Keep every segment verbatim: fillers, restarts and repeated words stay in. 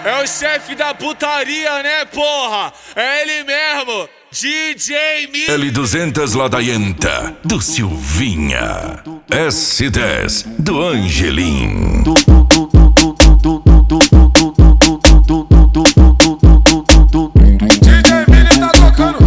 É o chefe da putaria, né, porra? É ele mesmo, D J Miller. L duzentos Ladaienta, do Silvinha. S dez, do Angelim. D J Miller tá tocando.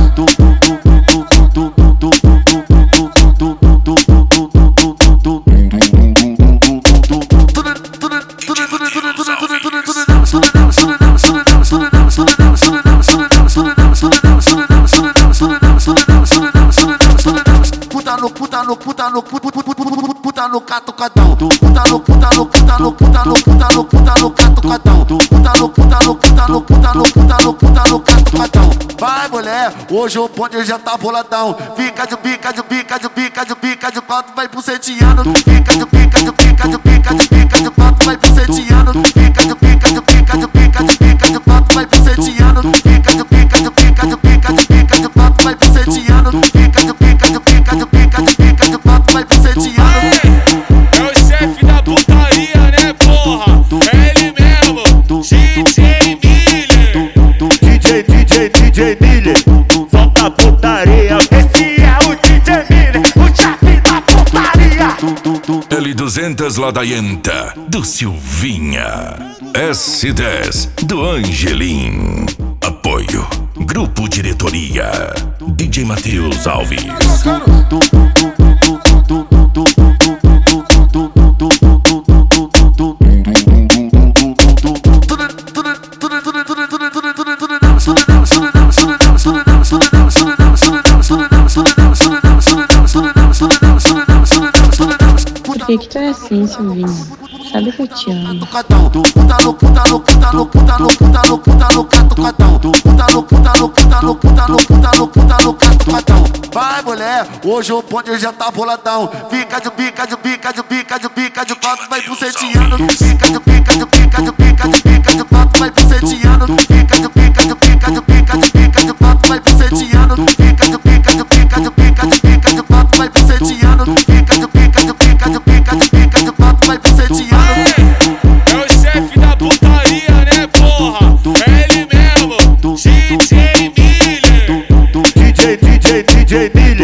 Puta no puta no puta no puta no catucadão. Puta no puta no puta no puta no puta no puta no catucadão. Puta no puta no puta no puta no puta no puta no catucadão. Vai mulher, hoje o bonde já tá boladão. Fica de bica de bica de bica de bica de quatro vai buceteando. Fica de bica de bica de bica de bica de quatro vai buceteando. Fica de bica de bica de bica de bica de quatro vai buceteando. Fica de bica de bica de bica de bica de quatro vai buceteando. Fica de bica de bica de bica de bica de quatro vai buceteando. É o chefe da putaria, né, porra? É ele mesmo, D J Miller. D J, D J, D J Miller, solta a putaria. Esse é o D J Miller, o chefe da putaria. L duzentos Ladaienta, do Silvinha. S dez, do Angelim. Apoio, Grupo Diretoria, D J Matheus Alves. Por que que tu é assim, Silvinha? Sabe que eu te amo. Puta no puta no puta no puta no puta no puta no catucadão. Puta no puta no puta no puta no puta no puta no catucadão. Vai mulher, hoje o bonde já tá boladão. Fica de bica de bica de bica de bica de quatro vai buceteando. Fica de bica de bica de bica de bica de quatro vai buceteando. Fica de bica de bica de bica de bica de quatro vai buceteando. Fica de bica de bica de bica de bica de quatro vai buceteando. Fica de bica de bica de bica de bica de quatro vai buceteando. É o chefe da putaria, né, porra? É ele mesmo, D J Miller. D J, D J, D J Miller.